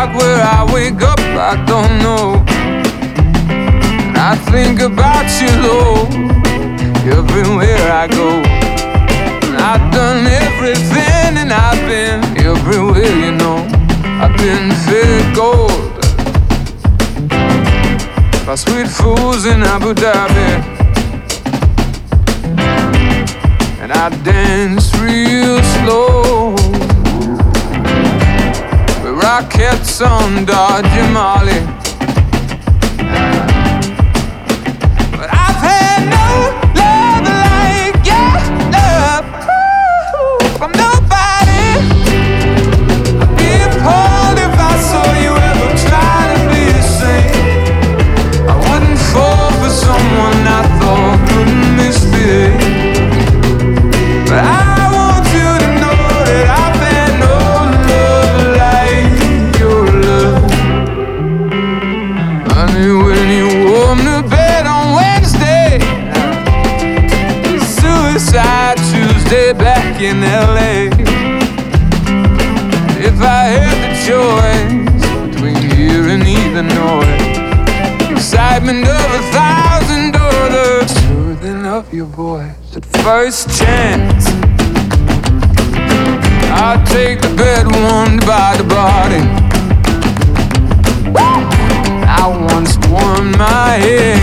about where I wake up, I don't know. And I think about you, Lord, everywhere I go. And I've done everything and I've been everywhere, you know. I've been fed gold by sweet fools in Abu Dhabi, and I dance real slow with rockets on Dodgy Molly. But I've had no love like your love from nobody. I'd be appalled if I saw you ever try to be the same. I wouldn't fall for someone I thought couldn't misbehave. But I want you to know that I've had no love like your love. Honey, when you warm the bed on Wednesday, Suicide Tuesday back in LA. If I had the choice between here and either north, excitement of 1,000 daughters, soothing of your voice at first chance, I'll take the bed warmed by the body I once warmed my head.